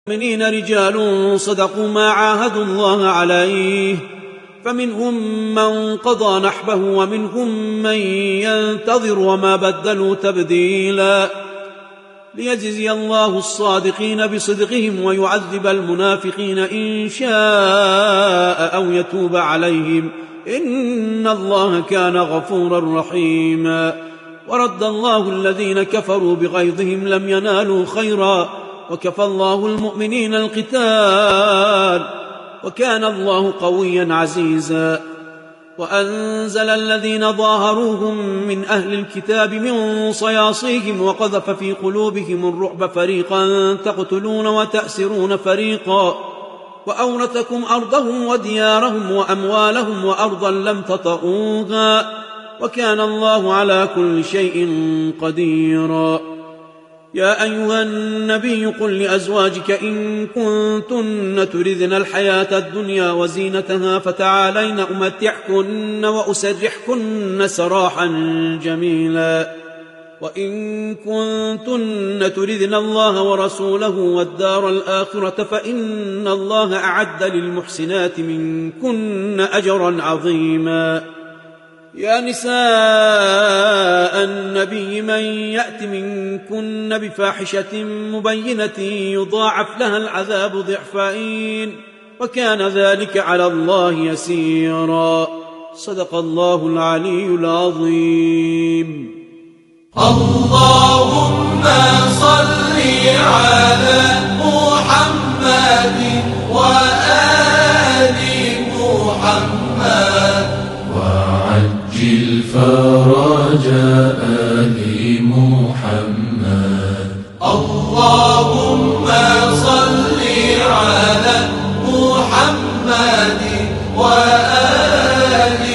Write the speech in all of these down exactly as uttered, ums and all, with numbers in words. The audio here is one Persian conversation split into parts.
المؤمنين رجال صدقوا ما عاهدوا الله عليه فمنهم من قضى نحبه ومنهم من ينتظر وما بدلوا تبديلا ليجزي الله الصادقين بصدقهم ويعذب المنافقين إن شاء أو يتوب عليهم إن الله كان غفورا رحيما. ورد الله الذين كفروا بغيظهم لم ينالوا خيرا وكفى الله المؤمنين القتال وكان الله قويا عزيزا. وأنزل الذين ظاهروهم من أهل الكتاب من صياصيهم وقذف في قلوبهم الرعب فريقا تقتلون وتأسرون فريقا وأورثكم أرضهم وديارهم وأموالهم وأرضا لم تطئوها وكان الله على كل شيء قديرا. يا أيها النبي قل لأزواجك إن كنتن تردن الحياة الدنيا وزينتها فتعالين أمتعكن وأسرحكن سراحا جميلا. وإن كنتن تردن الله ورسوله والدار الآخرة فإن الله أعد للمحسنات منكن أجرا عظيما. يا نساء النبي من يأت منكن بفاحشة مبينة يضاعف لها العذاب ضعفين وكان ذلك على الله يسيرا. صدق الله العلي العظيم. اللهم صل على محمد وآل محمد وعجل فرج آل محمد. اللهم صل على محمد وآل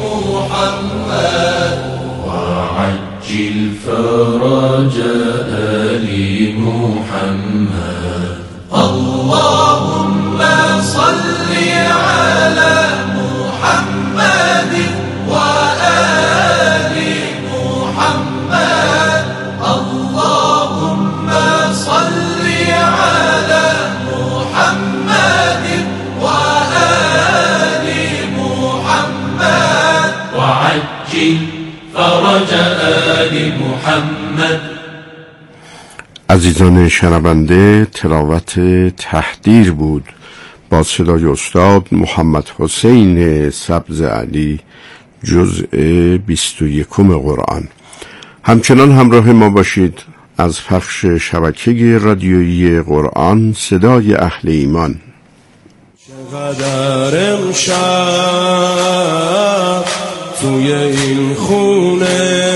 محمد وعجل فرج آل محمد. اللهم صل على محمد وآل محمد. اللهم صل على محمد وآل محمد وعجل فرج آل محمد. عزیزان شنونده، تلاوت تحدیر بود با صدای استاد محمد حسین سبز علی، جزء بیست و یکم قرآن. همچنان همراه ما باشید از پخش شبکه رادیویی قرآن صدای اهل ایمان. چقدر امشب توی این خونه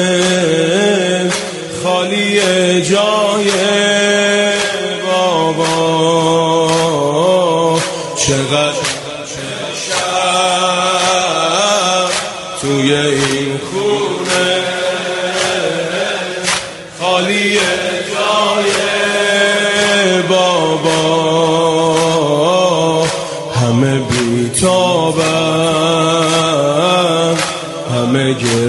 خالی جای بابا، چقدر شب توی این خونه خالی جای بابا، همه بیتابن همه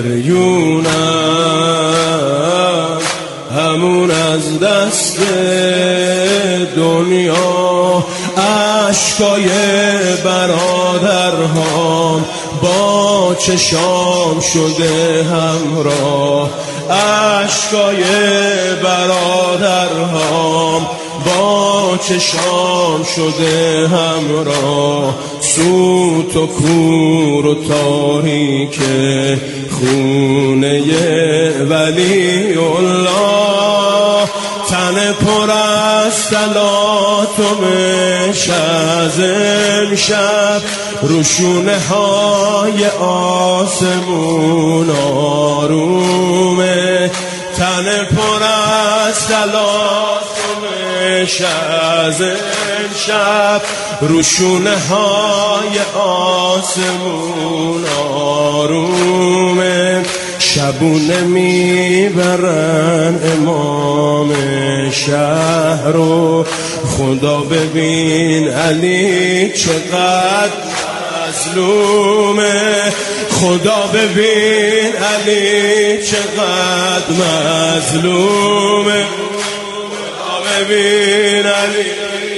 گریونن، همون از دست دنیا اشکای برادرهام با چشام شده همراه، اشکای برادرهام با چشام شده همراه، سوت و کور و تاریک خونه ولی الله، تن پر از تلاطمش از امشب روشونه های آسمون آرومه، تن پر از تلاطمش از امشب روشونه های آسمون آرومه، شبونه میبرن امام شهر رو، خدا ببین علی چقدر مظلومه، خدا ببین علی چقدر مظلومه، خدا ببین علی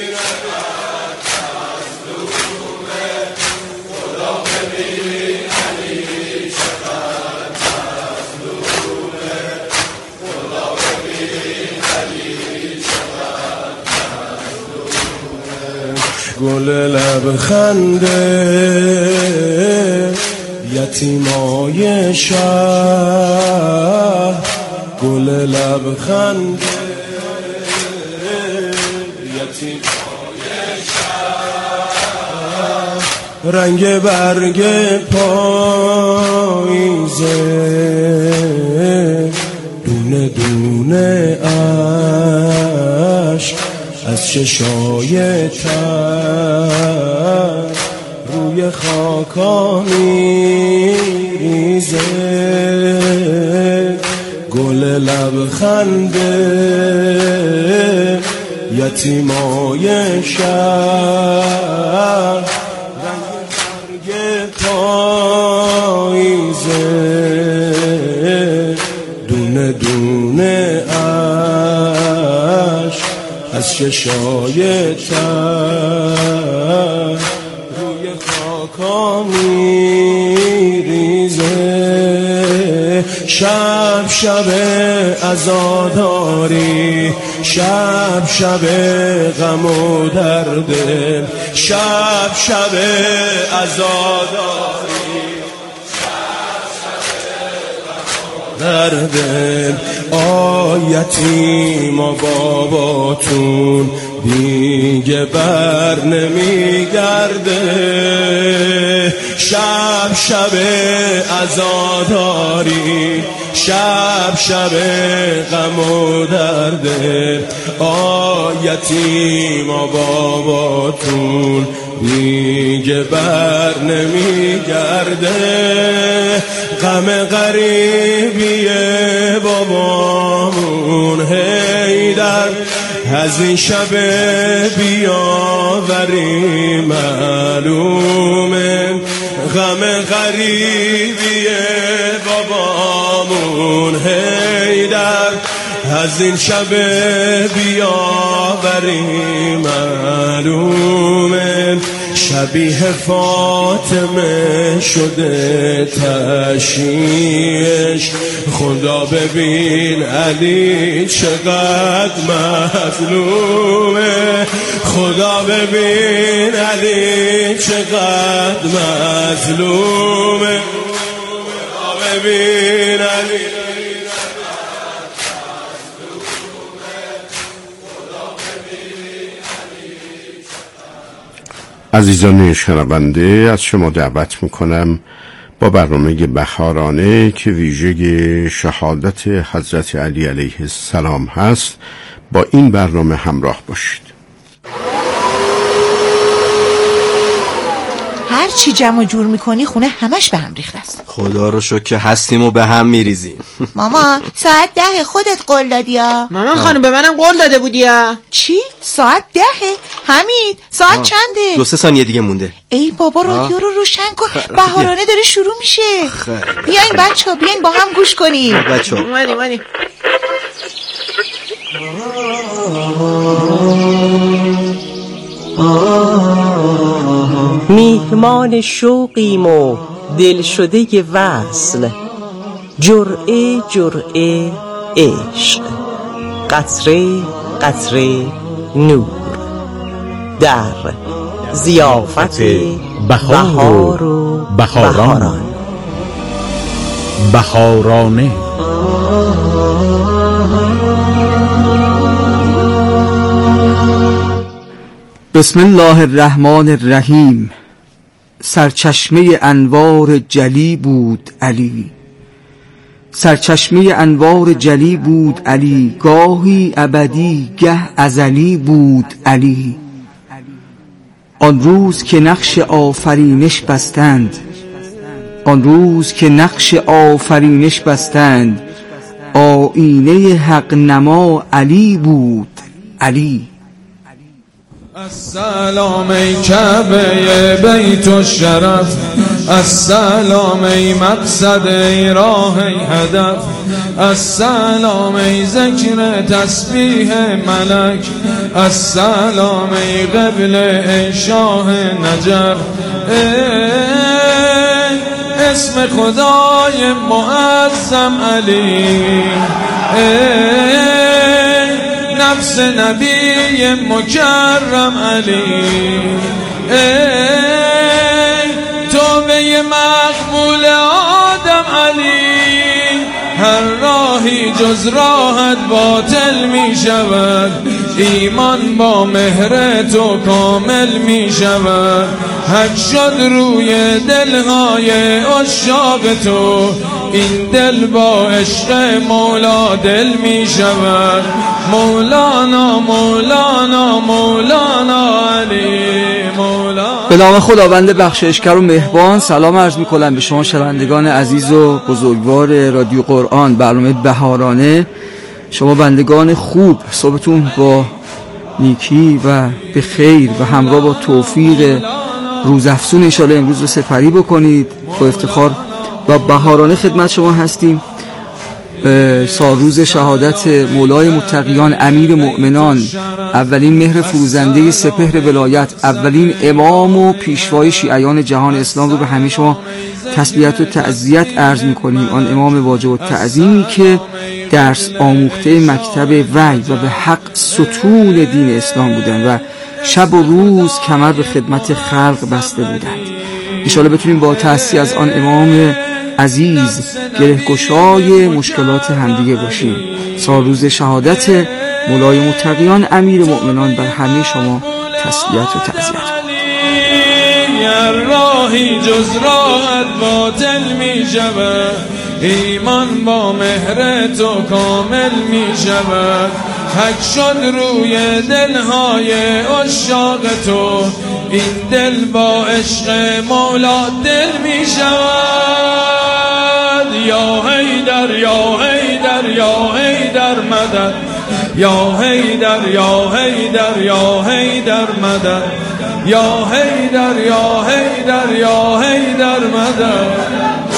گل لبخنده یتیمای شهر گل لبخنده یتیمای شهر رنگ برگ پاییزه دونه دونه عشق از چشای تر روی خاکا میریزه گل لبخنده یتیمای شهر رنگ برگ پاییزه دونه دونه از چشای تر روی خاکا میریزه شب شب عزاداری شب شب غم و درد شب شب عزاداری درده آیتی ما باباتون دیگه بر نمیگرده شب شب عزاداری شب شب غم و درده آیتی ما باباتون دیگه بر نمیگرده غم غریبیه بابامون حیدر از این شب بیاوری معلومه غم غریبیه بابامون حیدر از این شب بیاوری معلومه شبیه فاطمه شده تشیش خدا ببین علی چقدر مظلومه خدا ببین علی چقدر مظلومه خدا ببین علی عزیزان شنونده، از شما دعوت میکنم با برنامه بهارانه که ویژه شهادت حضرت علی علیه السلام هست با این برنامه همراه باشید. هر چی جمع و جور میکنی خونه همش به هم ریخته است. خدا رو شکر که هستیم و به هم میریزیم. ماما ساعت ده خودت قول دادی یا؟ مامان خانم به منم قول داده بودی یا؟ چی؟ ساعت دهه؟ حمید ساعت آه. چنده؟ دو سه ثانیه دیگه مونده. ای بابا رادیو رو روشن کن، بهارانه داره شروع میشه. بیاین بچه ها بیاین با هم گوش کنیم. بچه ها اومدی اومدی. میهمان شوقیم و دل شده وصل جرعه جرعه عشق قطره قطره نور در ضیافت بهار و بهاران بهارانه. بسم الله الرحمن الرحیم. سرچشمه انوار جلی بود علی، سرچشمه انوار جلی بود علی، گاهی ابدی گه ازلی بود علی. آن روز که نقش آفرینش بستند، آن روز که نقش آفرینش بستند، آینه حق نما علی بود علی. السلام ای کعبه بیت الشرف، السلام ای مقصد ای راه ای هدف، السلام ای ذکر تسبیح ملک، السلام ای قبله ای شاه نجف. ای اسم خدای معظم علی، ای نفس نبی مکرم علی، ای توبه مقبول آدم علی. هر راهی جز راحت باطل می شود، ایمان با مهر تو کامل می شود. حق شد روی دلهای عشاق تو، این دل با عشق مولا دل می شود. مولانا مولانا مولانا علی مولانا. به نام خداوند بخشایشگر و مهربان. سلام عرض می‌کنم به شما شنوندگان عزیز و بزرگوار رادیو قرآن، برنامه بهارانه. شما بندگان خوب، صبحتون با نیکی و به خیر و همراه با توفیق روزافزون ان شاءالله امروز رو سپری بکنید. با افتخار و بهارانه خدمت شما هستیم. سالروز شهادت مولای متقیان امیر مؤمنان، اولین مهر فروزنده سپهر ولایت، اولین امام و پیشوای شیعیان جهان اسلام رو به همه شما تسلیت و تعزیت عرض می‌کنیم. آن امام واجب التعظیمی که درس آموخته مکتب وحی و به حق ستون دین اسلام بودند و شب و روز کمر به خدمت خلق بسته بودند. ان شاءالله بتونیم با تأسیس از آن امام عزیز گره‌گشای مشکلات همدیگه باشیم. سالروز شهادت مولای متقیان امیر مؤمنان بر همه شما تسلیت و تعزیت. هر راهی جز راحت باطل می شود، ایمان با مهر تو کامل می شود. حق شد روی دلهای عشاق تو، این دل با عشق مولا دل می شود. یا حیدر یا حیدر یا حیدر مدد، یا حیدر یا حیدر یا حیدر مدد، یا حیدر یا حیدر یا حیدر مدد.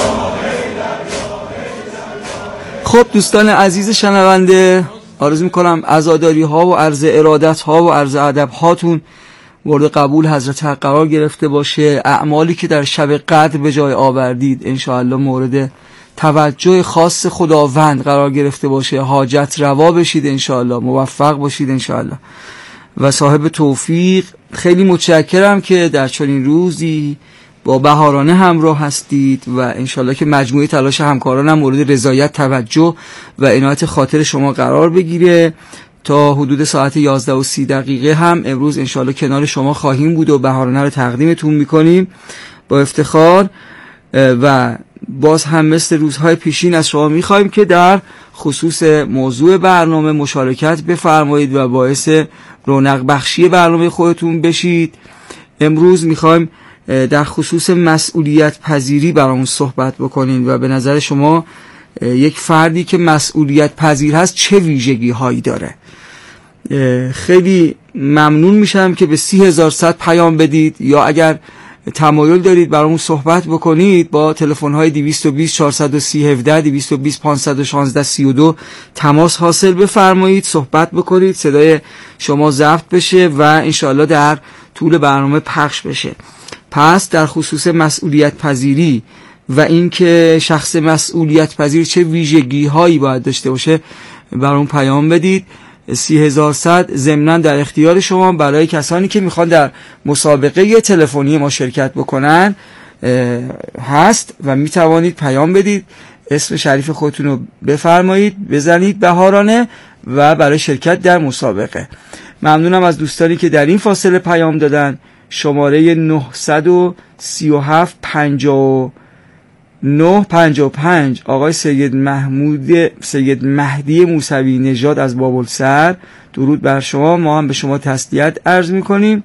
خب دوستان عزیز شنونده، آرزو میکنم عزاداری ها و عرض ارادت ها و عرض ادب هاتون مورد قبول حضرت حق قرار گرفته باشه. اعمالی که در شب قدر به جای آوردید انشاءالله مورد توجه خاص خداوند قرار گرفته باشه. حاجت روا بشید انشاءالله، موفق باشید انشاءالله و صاحب توفیق. خیلی متشکرم که در چنین روزی با بهارانه همراه هستید و انشاءالله که مجموعه تلاش همکارانم مورد رضایت، توجه و عنایت خاطر شما قرار بگیره. تا حدود ساعت یازده و سی دقیقه هم امروز انشاءالله کنار شما خواهیم بود و بهارانه رو تقدیمتون میکنیم با افتخار. و باز هم مثل روزهای پیشین از شما میخوایم که در خصوص موضوع برنامه مشارکت بفرمایید و باعث رونق بخشی برنامه خودتون بشید. امروز میخوایم در خصوص مسئولیت پذیری برامون صحبت بکنین و به نظر شما یک فردی که مسئولیت پذیر هست چه ویژگی هایی داره. خیلی ممنون میشم که به سی هزار صد پیام بدید یا اگر تمایل دارید برامون صحبت بکنید با تلفن های دویست و بیست چهارصد و سی هفده دویست و بیست پانصد و شانزده سی و دو تماس حاصل بفرمایید، صحبت بکنید، صدای شما ضبط بشه و انشاءالله در طول برنامه پخش بشه. پس در خصوص مسئولیت پذیری و اینکه شخص مسئولیت پذیر چه ویژگی هایی باید داشته باشه برامون پیام بدید. سی هزار صد ضمناً در اختیار شما برای کسانی که میخوان در مسابقه تلفنی ما شرکت بکنن هست و میتوانید پیام بدید، اسم شریف خودتون رو بفرمایید، بزنید بهارانه و برای شرکت در مسابقه. ممنونم از دوستانی که در این فاصله پیام دادن. شماره نهصد و سی و هفت پنجاه و نه پنجاه و پنج آقای سید محمود سید مهدی موسوی نژاد از بابلسر، درود بر شما. ما هم به شما تسلیت عرض میکنیم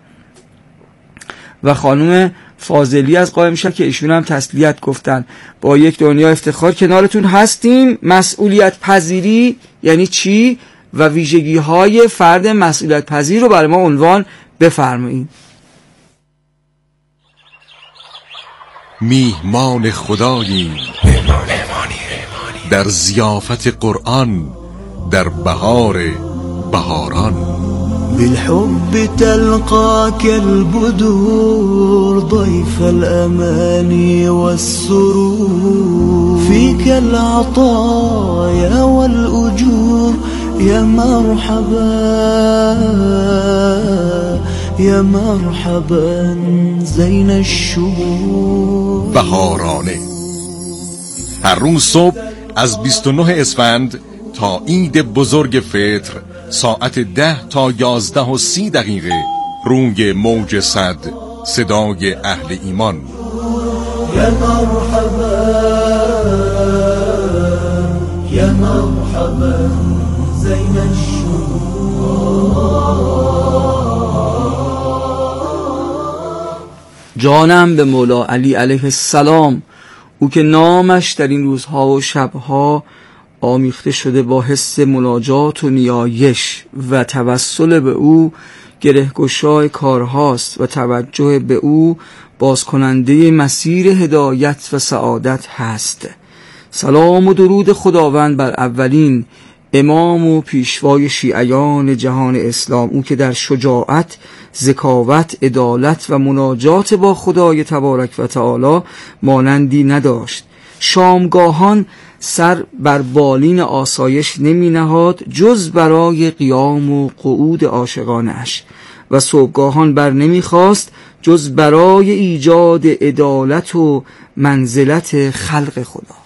و خانم فاضلی از قائمشهر که ایشون هم تسلیت گفتن. با یک دنیا افتخار کنارتون هستیم. مسئولیت پذیری یعنی چی و ویژگی های فرد مسئولیت پذیر رو برای ما عنوان بفرمایید. میهمان خداییم در ضیافت قرآن در بهار بهاران. بالحب تلقاك البدور ضيف الأماني والسرور فيك العطايا والأجور يا مرحبا يا مرحبا زين الشهور. بهارانه هر روز صبح از بیست و نه اسفند تا عید بزرگ فطر ساعت ده تا یازده و سی دقیقه روی موج صد صدای اهل ایمان. یا مرحبا یا مرحبا زین جانم به مولا علی علیه السلام، او که نامش در این روزها و شبها آمیخته شده با حس مناجات و نیایش و توسل به او گرهگشای کارهاست و توجه به او بازکننده مسیر هدایت و سعادت هست. سلام و درود خداوند بر اولین امام و پیشوای شیعیان جهان اسلام، او که در شجاعت، ذکاوت، عدالت و مناجات با خدای تبارک و تعالی مانندی نداشت. شامگاهان سر بر بالین آسایش نمی نهاد جز برای قیام و قعود عاشقانش و صبحگاهان بر نمی خواست جز برای ایجاد عدالت و منزلت خلق خدا.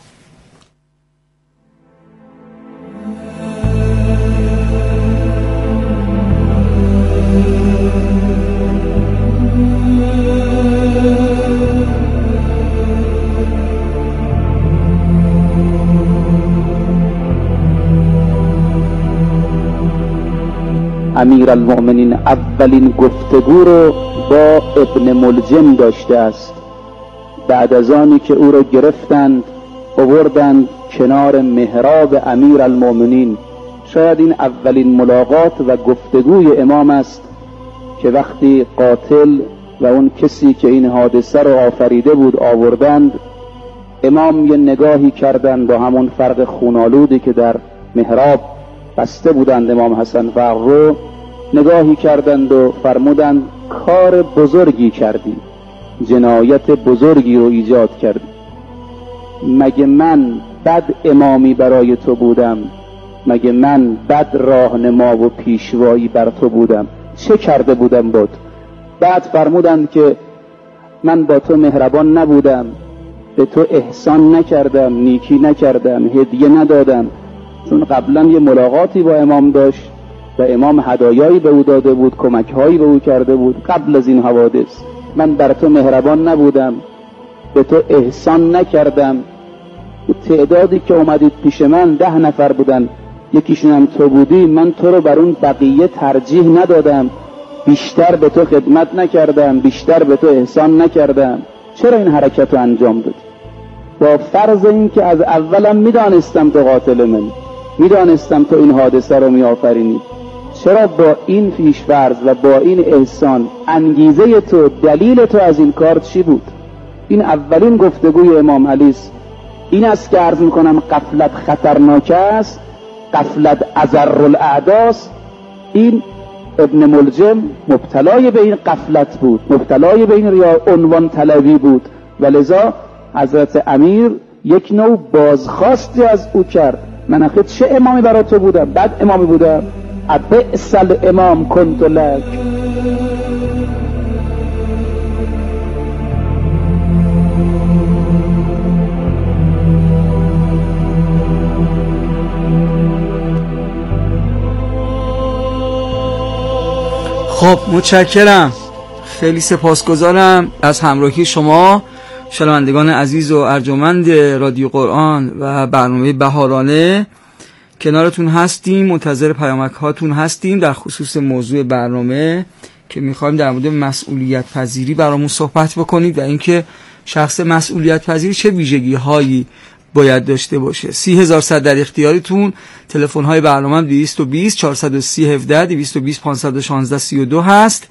امیرالمؤمنین اولین گفتگو رو با ابن ملجم داشته است. بعد از آنی که او را گرفتند آوردند کنار محراب امیرالمؤمنین، شاید این اولین ملاقات و گفتگوی امام است که وقتی قاتل و اون کسی که این حادثه رو آفریده بود آوردند، امام یه نگاهی کردند با همون فرق خونالودی که در محراب بسته بودند امام حسن فرق رو، نگاهی کردند و فرمودند کار بزرگی کردی، جنایت بزرگی رو ایجاد کردی. مگه من بد امامی برای تو بودم؟ مگه من بد راهنما و پیشوایی بر تو بودم؟ چه کرده بودم با تو؟ بعد فرمودند که من با تو مهربان نبودم، به تو احسان نکردم، نیکی نکردم، هدیه ندادم. چون قبلا یه ملاقاتی با امام داشت و امام هدایایی به او داده بود، کمکهایی به او کرده بود قبل از این حوادث. من بر تو مهربان نبودم، به تو احسان نکردم. تعدادی که اومدید پیش من ده نفر بودن، یکیشون هم تو بودی. من تو رو بر اون بقیه ترجیح ندادم، بیشتر به تو خدمت نکردم، بیشتر به تو احسان نکردم. چرا این حرکت رو انجام دادی؟ با فرض این که از اولم میدانستم تو قاتل من، میدانستم تو این حادثه رو میآفرینی، چرا با این پیش فرض و با این احسان انگیزه تو، دلیل تو از این کار چی بود؟ این اولین گفتگوی امام علی است. این است که عرض میکنم غفلت خطرناک است، غفلت اضر الاعداست. این ابن ملجم مبتلای به این غفلت بود، مبتلای به این ریا عنوان طلبی بود و لذا حضرت امیر یک نوع بازخواستی از او کرد. من آخه چه امامی برای تو بودم؟ بد امامی بودم؟ ابئس الامام کنت لک. خب متشکرم، خیلی سپاسگزارم از همراهی شما شنوندگان عزیز و ارجمند رادیو قرآن و برنامه بهارانه. کنارتون هستیم، منتظر پیامک هاتون هستیم در خصوص موضوع برنامه که میخوایم در مورد مسئولیت پذیری برامون صحبت بکنید و اینکه شخص مسئولیت پذیر چه ویژگی هایی باید داشته باشه. سی هزار صد در اختیارتون. تلفن های برنامه دویست و بیست چهارصد و سی هفده دویست و بیست پانصد و شانزده سی و دو هست.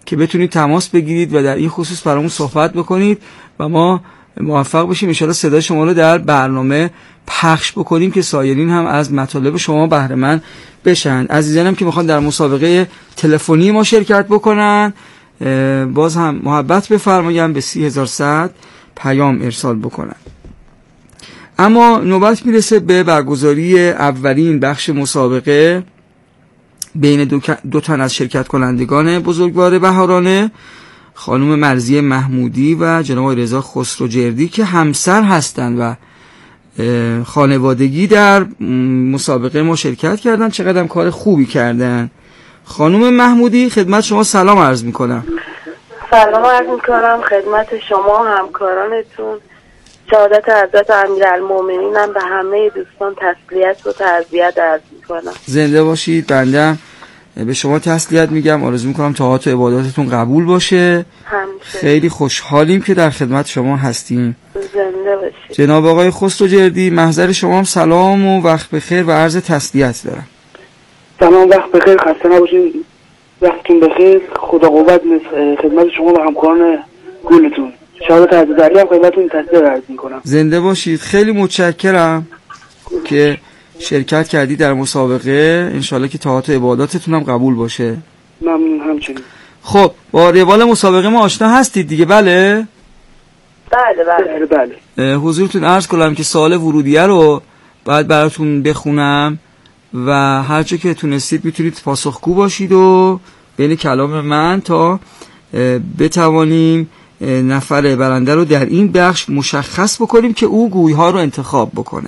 که بتونید تماس بگیرید و در این خصوص برامون صحبت بکنید و ما موفق بشیم ان شاءالله صدای شما رو در برنامه پخش بکنیم که سایرین هم از مطالب شما بهره مند بشن. عزیزانم که میخوان در مسابقه تلفنی ما شرکت بکنن باز هم محبت بفرمایید به سی هزار و صد پیام ارسال بکنن. اما نوبت میرسه به برگزاری اولین بخش مسابقه بین دو, دو تن از شرکت کنندگان بزرگوار بهارانه، خانم مرضیه محمودی و جناب رضا خسروجردی که همسر هستند و خانوادگی در مسابقه ما شرکت کردن. چقدر هم کار خوبی کردن. خانم محمودی خدمت شما سلام عرض میکنم. سلام عرض میکنم خدمت شما همکارانتون. شهادت حضرت امیرالمومنین هم به همه دوستان تسلیت و تعزیت عرض میکنم. زنده باشید. بنده به شما تسلیت میگم. آرزو میکنم طاعات و عباداتتون قبول باشه. همچنین. خیلی خوشحالیم که در خدمت شما هستیم. زنده باشید. جناب آقای خسروجردی محضر شما هم سلام و وقت بخیر و عرض تسلیت دارم. سلام، وقت بخیر، خسته نباشید، وقتتون بخیر، خدا قوت خدمت شما و همکاران گلتون. شهادت حضرت علی هم خدمتتون تسلیت عرض میکنم. زنده باشید. خیلی متشکرم که شرکت کردی در مسابقه. انشالله که طاعات و عباداتتون هم قبول باشه. ممنون. همچنین. خب با روال مسابقه ما آشنا هستید دیگه؟ بله بله بله بله, بله. حضورتون عرض کنم که سوال ورودیه رو باید براتون بخونم و هر چه که تونستید میتونید پاسخگو باشید و بین کلام من تا بتوانیم نفر برنده رو در این بخش مشخص بکنیم که او گویی ها رو انتخاب بکنه.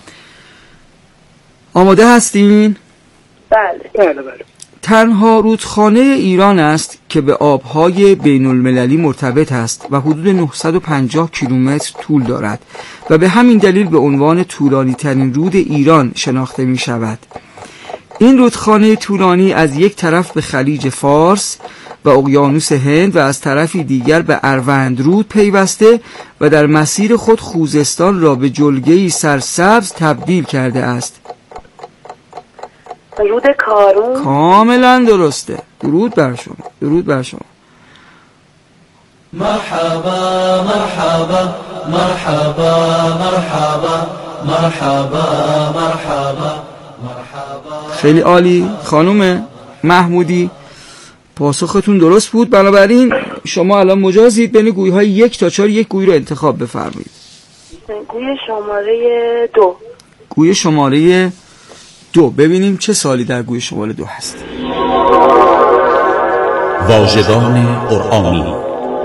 آماده هستین؟ بله بله بله. تنها رودخانه ایران است که به آبهای بین المللی مرتبط است و حدود نهصد و پنجاه کیلومتر طول دارد و به همین دلیل به عنوان طولانی ترین رود ایران شناخته می شود. این رودخانه طولانی از یک طرف به خلیج فارس و اقیانوس هند و از طرفی دیگر به اروندرود پیوسته و در مسیر خود خوزستان را به جلگه‌ای سرسبز تبدیل کرده است. رود کارون. کاملا درسته. درود بر شما. درود بر شما. مرحبا مرحبا مرحبا مرحبا مرحبا مرحبا مرحبا. خیلی عالی خانم محمودی، پاسختون درست بود. بنابراین شما الان مجازید بین گویی های یک تا چهار یک گویی رو انتخاب بفرمایید. گوی شماره دو. گوی شماره دو. ببینیم چه سالی در گوی شماره دو هست. واژگان قرآنی.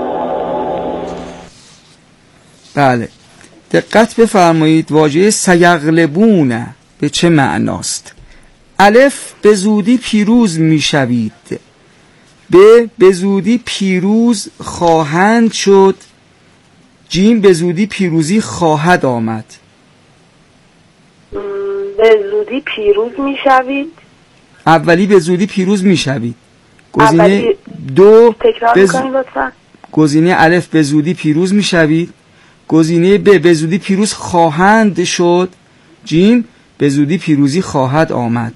بله دقت بفرمایید. واژه سیغلبون به چه معناست؟ الف به زودی پیروز میشوید. ب به زودی پیروز خواهند شد. جیم به زودی پیروزی خواهد آمد. به زودی پیروز میشوید. اولی به زودی پیروز میشوید. گزینه دو بز... گزینه الف به زودی پیروز میشوید. گزینه ب به زودی پیروز خواهند شد. جیم به زودی پیروزی خواهد آمد.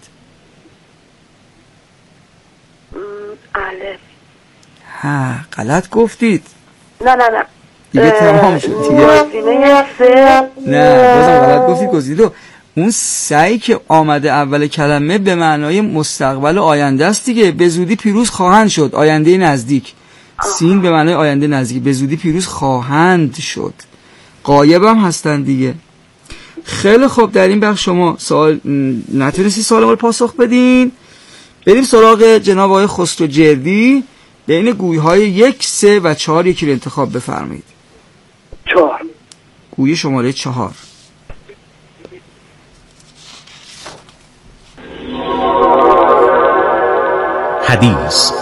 الف. ها غلط گفتید. نه نه نه دیگه تمام شد دیگه. گزینه سه. نه بازم غلط گفتید. گزینه دو. اون سعی که آمده اول کلمه به معنای مستقبل آینده است دیگه. به زودی پیروز خواهند شد. آینده نزدیک. سین به معنای آینده نزدیک. به زودی پیروز خواهند شد. غایب هم هستن دیگه. خیلی خوب. در این بخش شما سوال نتونستی سوال رو پاسخ بدین. بریم سراغ جناب آقای خسروجردی. بین گویی های یک، سه و چهار یکی رو انتخاب بفرمایید. چهار. گویی شماره چهار. حدیث.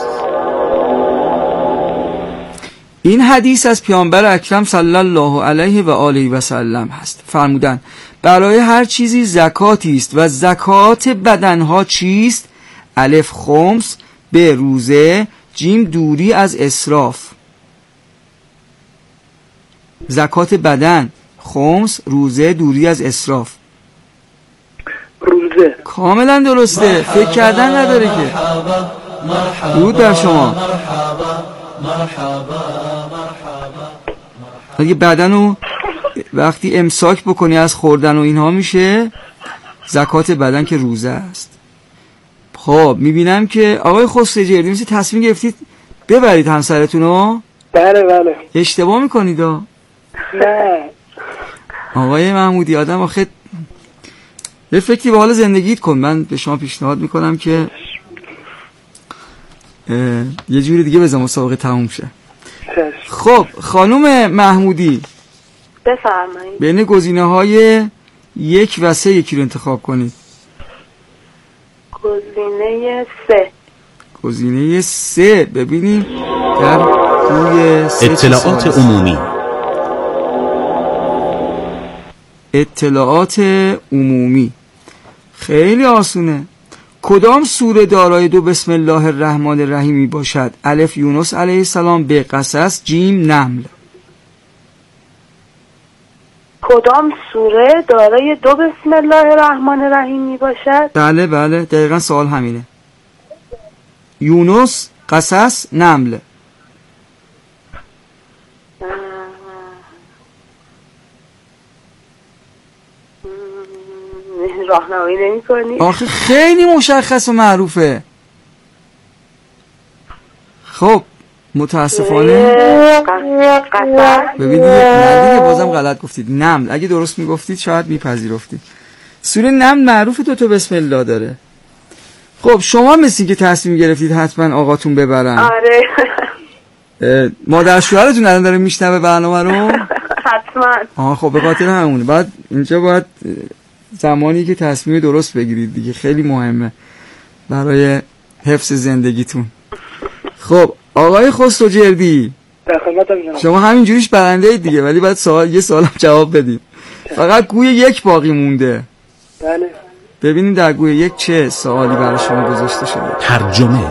این حدیث از پیامبر اکرم صلی الله علیه و آله و سلم هست. فرمودن برای هر چیزی زکاتی است و زکات بدنها چیست؟ الف خمس، ب روزه، جیم دوری از اسراف. زکات بدن خمس، روزه، دوری از اسراف. روزه. کاملا درسته. فکر کردن نداره که. درود بر شما. اگه بدنو وقتی امساک بکنی از خوردن و اینها میشه زکات بدن که روزه است. خب میبینم که آقای خسروجردی مثل تصمیم گرفتید ببرید همسرتونو. بله بله. اشتباه میکنید ها. نه آقای محمودی آدم آخه یه فکری به حال زندگیت کن. من به شما پیشنهاد میکنم که یه جوری دیگه بزن مسابقه تموم شه. خب خانوم محمودی بفرمایید. بین گزینه های یک و سه یکی رو انتخاب کنید. گزینه سه. گزینه سه. ببینیم در روی اطلاعات عمومی. اطلاعات عمومی خیلی آسونه. کدام سوره دارای دو بسم الله الرحمن الرحیم می باشد؟ الف یونس علیه السلام، ب قصص، جیم نمل. کدام سوره دارای دو بسم الله الرحمن الرحیم می باشد؟ بله بله دقیقا سوال همینه. یونس، قصص، نمل. راهنمایی نمی‌کنی؟ آخه خیلی مشخص و معروفه. خب متاسفانه ببینید نه دیگه بازم غلط گفتید. نمل. اگه درست میگفتید شاید میپذیرفتید. سوره نمل معروف دو تا بسم الله داره. خب شما مثل که تصمیم گرفتید حتما آقاتون ببرن. آره. مادر شوهرتون الان داره میشنوه برنامه رو؟ حتما. آها خب به خاطر همونه. بعد اینجا باید زمانی که تصمیم درست بگیرید دیگه، خیلی مهمه برای حفظ زندگیتون. خب آقای خسروجردی شما همین جوریش برنده اید دیگه، ولی باید سوال یه سوالم جواب بدید. فقط گوی یک باقی مونده. بله. ببینیم در گوی یک چه سوالی برای شما گذاشته شده. ترجمه.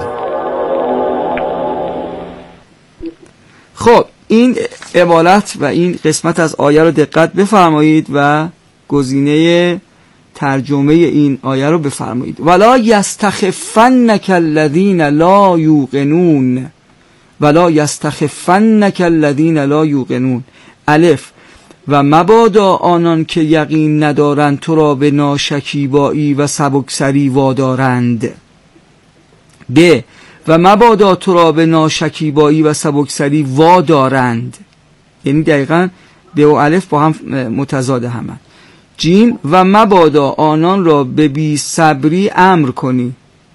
خب این عبارت و این قسمت از آیه رو دقت بفرمایید و گزینه ترجمه این آیه رو بفرمایید. ولا یستخفنک الذین لا یوقنون. ولا یستخفنک الذین لا یوقنون. الف و مبادا آنان که یقین ندارند تو را به ناشکیبایی و سبکسری وادارند. ب و مبادا تو را به ناشکیبایی و سبکسری وادارند. یعنی دقیقاً ب و الف با هم متضاد همند. جیم و مبادا آنان را به بی صبری امر کنی.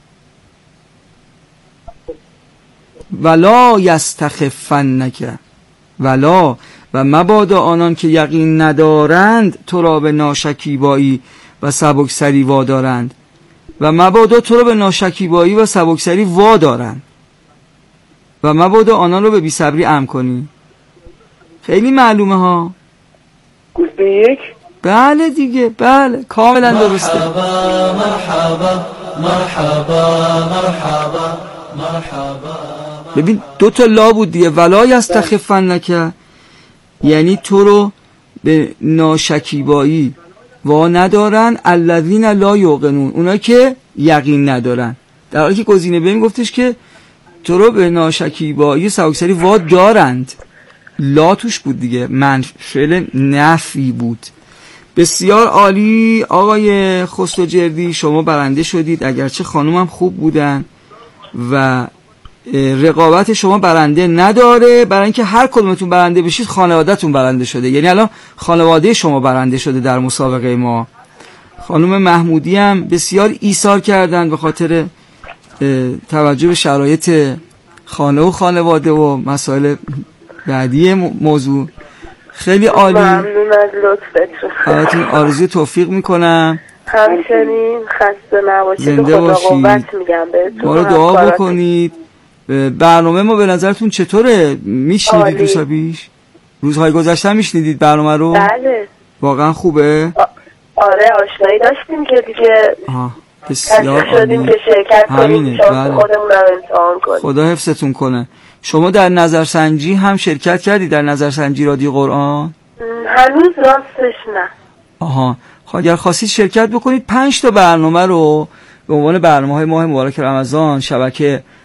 ولا یستخفنک. ولا و مبادا آنان که یقین ندارند تو را به ناشکیبایی و سبکسری وادارند. و مبادا تو را به ناشکیبایی و سبکسری وادارند. و مبادا آنان را به بی صبری امر کنی. خیلی معلومه ها. گزینه یک. بله دیگه، بله کاملا درسته. مرحبا مرحبا مرحبا مرحبا مرحبا. ببین دو تا لا بود دیگه. ولا یستخفنک یعنی تو رو به ناشکیبایی وا ندارن. الذین لا یوقنون اونا که یقین ندارن. در حالی که گزینه بهم گفتش که تو رو به ناشکیبایی سبکسری وا دارند. لا توش بود دیگه، منفعل نفی بود. بسیار عالی آقای خسروجردی، شما برنده شدید. اگرچه خانومم خوب بودن و رقابت شما برنده نداره، برای اینکه هر کدومتون برنده بشید خانواده‌تون برنده شده. یعنی الان خانواده شما برنده شده در مسابقه ما. خانم محمودی هم بسیار ایثار کردن به خاطر توجه به شرایط خانه و خانواده و مسائل بعدی موضوع. خیلی عالی. ممنون از لطفتون. براتون آرزوی توفیق میکنم. همچنین خسته نباشید. زنده خدا باشید. قوت میگم بهتون. ما رو دعا بکنید. برنامه ما به نظرتون چطوره؟ میشنیدید روزها پیش؟ روزهای گذشته میشنیدید برنامه رو؟ بله. واقعا خوبه؟ آره آشنایی داشتیم که دیگه آه. بسیار شدیم که شرکت کنیم. بله. خودمون رو امتحان کنیم. خدا حفظتون کنه. شما در نظرسنجی هم شرکت کردید؟ در نظرسنجی رادیو قرآن؟ هنوز راستش نه. آها. اگر خواستید شرکت بکنید پنج تا برنامه رو به عنوان برنامه های ماه مبارک رمضان شبکه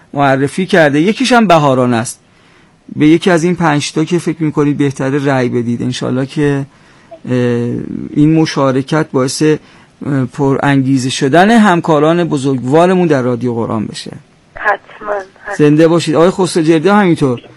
معرفی کرده. یکیش هم بهاران است. به یکی از این پنج تا که فکر میکنید بهتره رأی بدید، انشالله که این مشارکت باعث پر انگیزه شدن همکاران بزرگوارمون در رادیو قرآن بشه. حتما. زنده باشید. آقای خسروجردی همینطور.